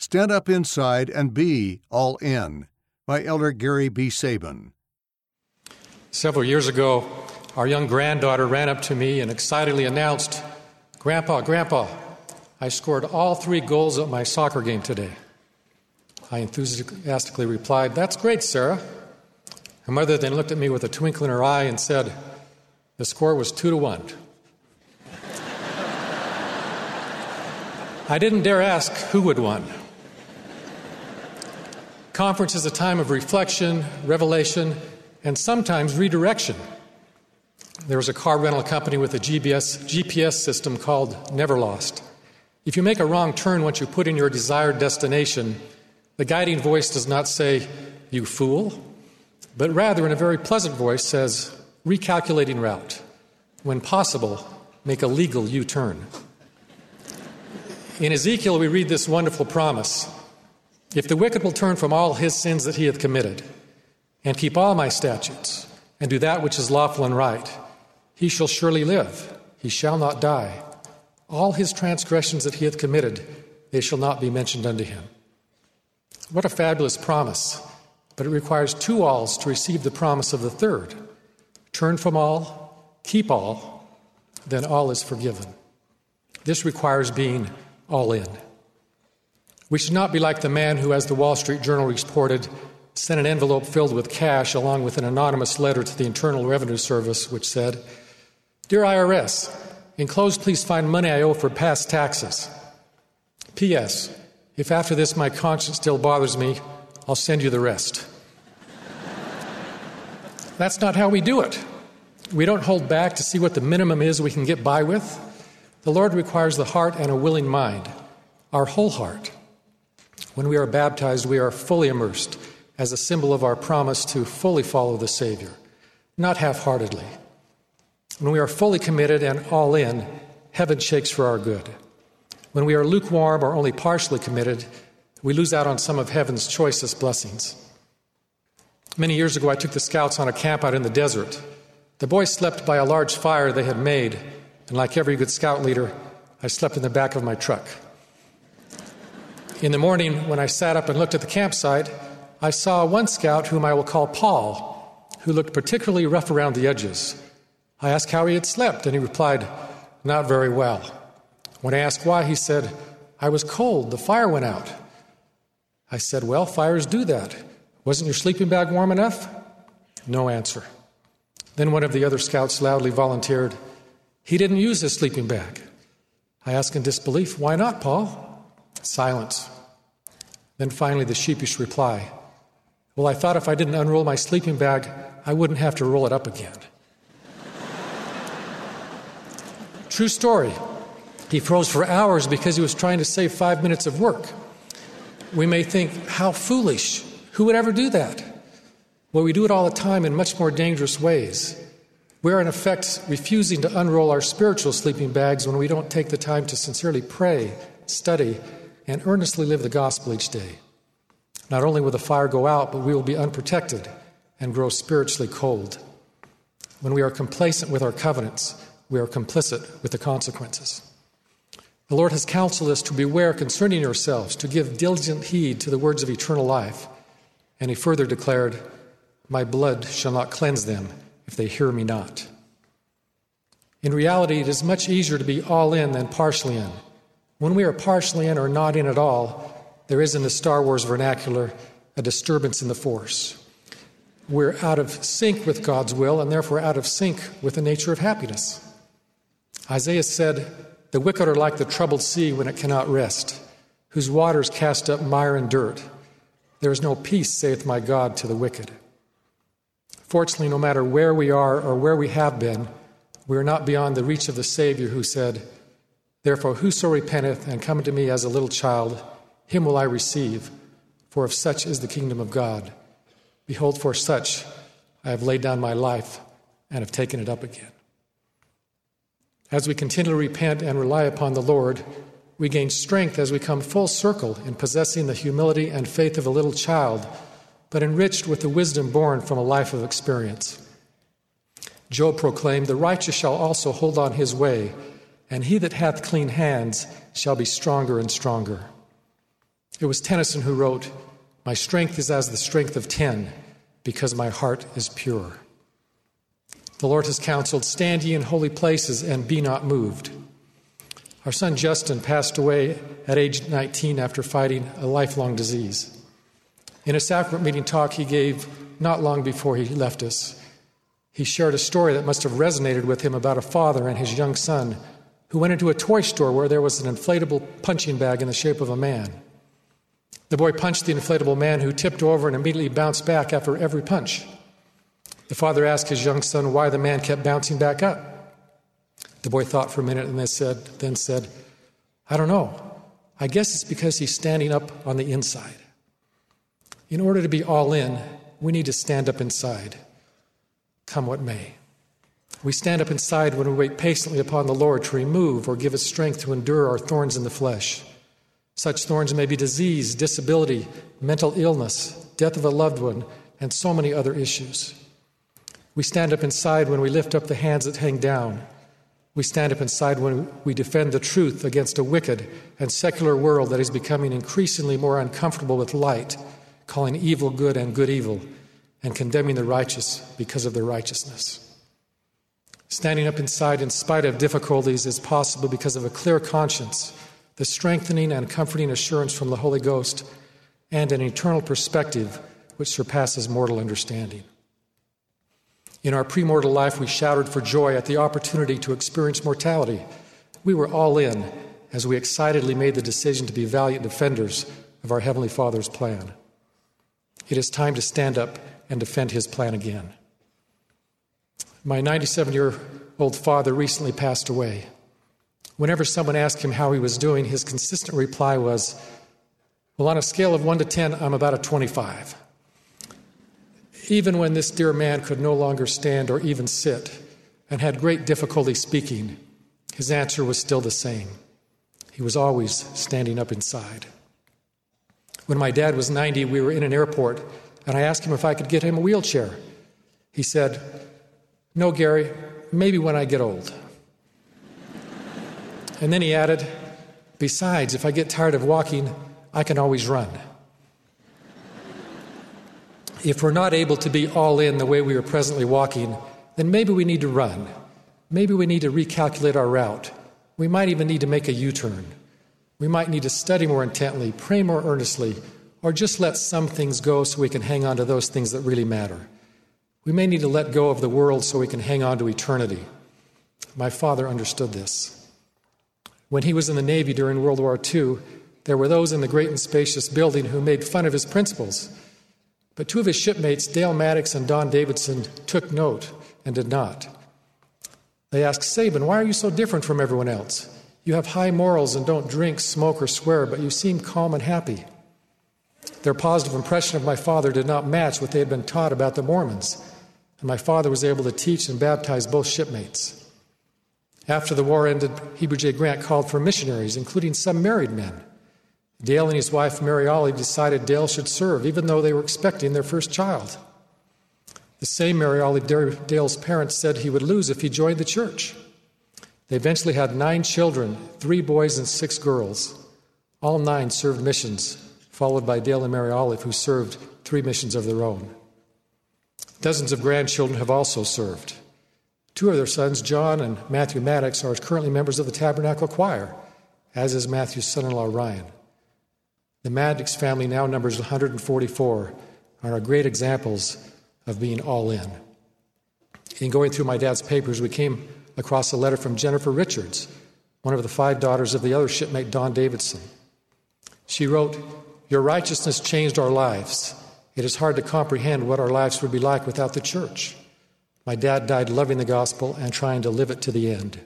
Stand up inside and be all in, by Elder Gary B. Sabin. Several years ago, our young granddaughter ran up to me and excitedly announced, Grandpa, I scored all 3 goals at my soccer game today." I enthusiastically replied, "That's great, Sarah." Her mother then looked at me with a twinkle in her eye and said, "The score was 2-1. I didn't dare ask who had won. Conference is a time of reflection, revelation, and sometimes redirection. There was a car rental company with a GPS system called Neverlost. If you make a wrong turn once you put in your desired destination, the guiding voice does not say, "You fool," but rather in a very pleasant voice says, "Recalculating route. When possible, make a legal U-turn." In Ezekiel, we read this wonderful promise. "If the wicked will turn from all his sins that he hath committed, and keep all my statutes, and do that which is lawful and right, he shall surely live, he shall not die. All his transgressions that he hath committed, they shall not be mentioned unto him." What a fabulous promise, but it requires 2 alls to receive the promise of the third. Turn from all, keep all, then all is forgiven. This requires being all in. We should not be like the man who, as the Wall Street Journal reported, sent an envelope filled with cash along with an anonymous letter to the Internal Revenue Service which said, "Dear IRS, enclosed please find money I owe for past taxes. P.S. If after this my conscience still bothers me, I'll send you the rest." That's not how we do it. We don't hold back to see what the minimum is we can get by with. The Lord requires the heart and a willing mind, our whole heart. When we are baptized, we are fully immersed as a symbol of our promise to fully follow the Savior, not half-heartedly. When we are fully committed and all in, heaven shakes for our good. When we are lukewarm or only partially committed, we lose out on some of heaven's choicest blessings. Many years ago, I took the scouts on a camp out in the desert. The boys slept by a large fire they had made, and like every good scout leader, I slept in the back of my truck. In the morning, when I sat up and looked at the campsite, I saw one scout whom I will call Paul, who looked particularly rough around the edges. I asked how he had slept, and he replied, "Not very well." When I asked why, he said, "I was cold. The fire went out." I said, "Well, fires do that. Wasn't your sleeping bag warm enough?" No answer. Then one of the other scouts loudly volunteered, "He didn't use his sleeping bag." I asked in disbelief, "Why not, Paul?" Silence. Then finally the sheepish reply, "Well, I thought if I didn't unroll my sleeping bag, I wouldn't have to roll it up again." True story. He froze for hours because he was trying to save 5 minutes of work. We may think, how foolish. Who would ever do that? Well, we do it all the time in much more dangerous ways. We're, in effect, refusing to unroll our spiritual sleeping bags when we don't take the time to sincerely pray, study, and earnestly live the gospel each day. Not only will the fire go out, but we will be unprotected and grow spiritually cold. When we are complacent with our covenants, we are complicit with the consequences. The Lord has counseled us to beware concerning yourselves, to give diligent heed to the words of eternal life. And he further declared, "My blood shall not cleanse them if they hear me not." In reality, it is much easier to be all in than partially in. When we are partially in or not in at all, there is in the Star Wars vernacular a disturbance in the force. We're out of sync with God's will and therefore out of sync with the nature of happiness. Isaiah said, "The wicked are like the troubled sea when it cannot rest, whose waters cast up mire and dirt. There is no peace, saith my God, to the wicked." Fortunately, no matter where we are or where we have been, we are not beyond the reach of the Savior who said, "Therefore whoso repenteth and cometh to me as a little child, him will I receive, for of such is the kingdom of God. Behold, for such I have laid down my life and have taken it up again." As we continually repent and rely upon the Lord, we gain strength as we come full circle in possessing the humility and faith of a little child, but enriched with the wisdom born from a life of experience. Job proclaimed, "The righteous shall also hold on his way, and he that hath clean hands shall be stronger and stronger." It was Tennyson who wrote, "My strength is as the strength of 10, because my heart is pure." The Lord has counseled, "Stand ye in holy places and be not moved." Our son Justin passed away at age 19 after fighting a lifelong disease. In a sacrament meeting talk he gave not long before he left us, he shared a story that must have resonated with him about a father and his young son who went into a toy store where there was an inflatable punching bag in the shape of a man. The boy punched the inflatable man, who tipped over and immediately bounced back after every punch. The father asked his young son why the man kept bouncing back up. The boy thought for a minute and then said, "I don't know. I guess it's because he's standing up on the inside." In order to be all in, we need to stand up inside, come what may. We stand up inside when we wait patiently upon the Lord to remove or give us strength to endure our thorns in the flesh. Such thorns may be disease, disability, mental illness, death of a loved one, and so many other issues. We stand up inside when we lift up the hands that hang down. We stand up inside when we defend the truth against a wicked and secular world that is becoming increasingly more uncomfortable with light, calling evil good and good evil, and condemning the righteous because of their righteousness. Standing up inside in spite of difficulties is possible because of a clear conscience, the strengthening and comforting assurance from the Holy Ghost, and an eternal perspective which surpasses mortal understanding. In our premortal life, we shouted for joy at the opportunity to experience mortality. We were all in as we excitedly made the decision to be valiant defenders of our Heavenly Father's plan. It is time to stand up and defend His plan again. My 97-year-old father recently passed away. Whenever someone asked him how he was doing, his consistent reply was, "Well, on a scale of 1 to 10, I'm about a 25. Even when this dear man could no longer stand or even sit and had great difficulty speaking, his answer was still the same. He was always standing up inside. When my dad was 90, we were in an airport, and I asked him if I could get him a wheelchair. He said, "No, Gary, maybe when I get old." And then he added, "Besides, if I get tired of walking, I can always run." If we're not able to be all in the way we are presently walking, then maybe we need to run. Maybe we need to recalculate our route. We might even need to make a U-turn. We might need to study more intently, pray more earnestly, or just let some things go so we can hang on to those things that really matter. We may need to let go of the world so we can hang on to eternity. My father understood this. When he was in the Navy during World War II, there were those in the great and spacious building who made fun of his principles. But two of his shipmates, Dale Maddox and Don Davidson, took note and did not. They asked, "Sabin, why are you so different from everyone else? You have high morals and don't drink, smoke, or swear, but you seem calm and happy." Their positive impression of my father did not match what they had been taught about the Mormons, and my father was able to teach and baptize both shipmates. After the war ended, Heber J. Grant called for missionaries, including some married men. Dale and his wife, Mary Olive, decided Dale should serve, even though they were expecting their first child. The same Mary Olive, Dale's parents, said he would lose if he joined the church. They eventually had 9 children, 3 boys and 6 girls. All 9 served missions, followed by Dale and Mary Olive, who served 3 missions of their own. Dozens of grandchildren have also served. 2 of their sons, John and Matthew Maddox, are currently members of the Tabernacle Choir, as is Matthew's son-in-law, Ryan. The Maddox family now numbers 144 and are great examples of being all in. In going through my dad's papers, we came across a letter from Jennifer Richards, one of the 5 daughters of the other shipmate, Don Davidson. She wrote, "Your righteousness changed our lives. It is hard to comprehend what our lives would be like without the church. My dad died loving the gospel and trying to live it to the end."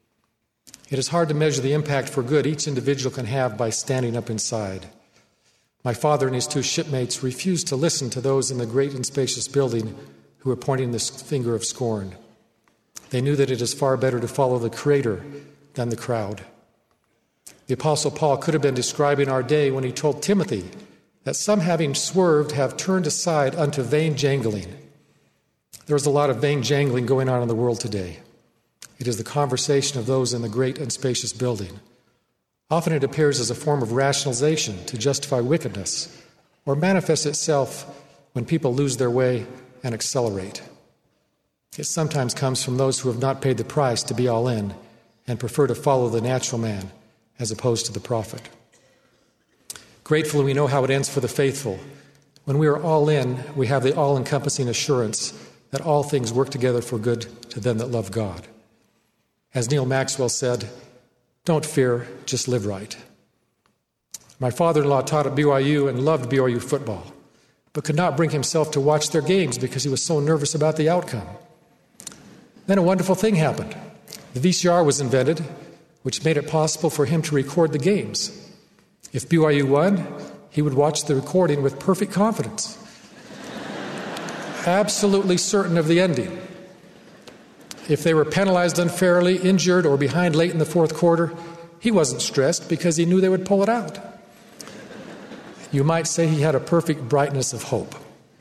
It is hard to measure the impact for good each individual can have by standing up inside. My father and his 2 shipmates refused to listen to those in the great and spacious building who were pointing this finger of scorn. They knew that it is far better to follow the Creator than the crowd. The Apostle Paul could have been describing our day when he told Timothy that some, having swerved, have turned aside unto vain jangling. There's a lot of vain jangling going on in the world today. It is the conversation of those in the great and spacious building. Often it appears as a form of rationalization to justify wickedness, or manifests itself when people lose their way and accelerate. It sometimes comes from those who have not paid the price to be all in and prefer to follow the natural man as opposed to the prophet. Gratefully, we know how it ends for the faithful. When we are all in, we have the all-encompassing assurance that all things work together for good to them that love God. As Neil Maxwell said, "Don't fear, just live right." My father-in-law taught at BYU and loved BYU football, but could not bring himself to watch their games because he was so nervous about the outcome. Then a wonderful thing happened. The VCR was invented, which made it possible for him to record the games. If BYU won, he would watch the recording with perfect confidence, absolutely certain of the ending. If they were penalized unfairly, injured, or behind late in the fourth quarter, he wasn't stressed because he knew they would pull it out. You might say he had a perfect brightness of hope.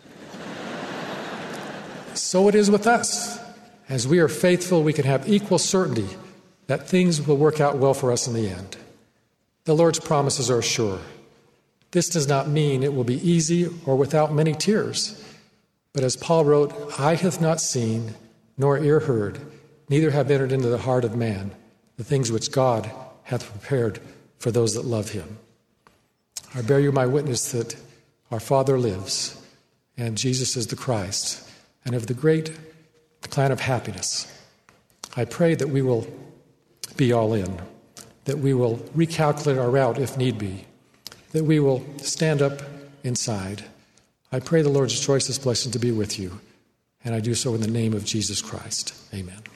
So it is with us. As we are faithful, we can have equal certainty that things will work out well for us in the end. The Lord's promises are sure. This does not mean it will be easy or without many tears. But as Paul wrote, "Eye hath not seen, nor ear heard, neither have entered into the heart of man the things which God hath prepared for those that love him." I bear you my witness that our Father lives, and Jesus is the Christ, and of the great plan of happiness. I pray that we will be all in, that we will recalculate our route if need be, that we will stand up inside. I pray the Lord's choicest blessing to be with you, and I do so in the name of Jesus Christ. Amen.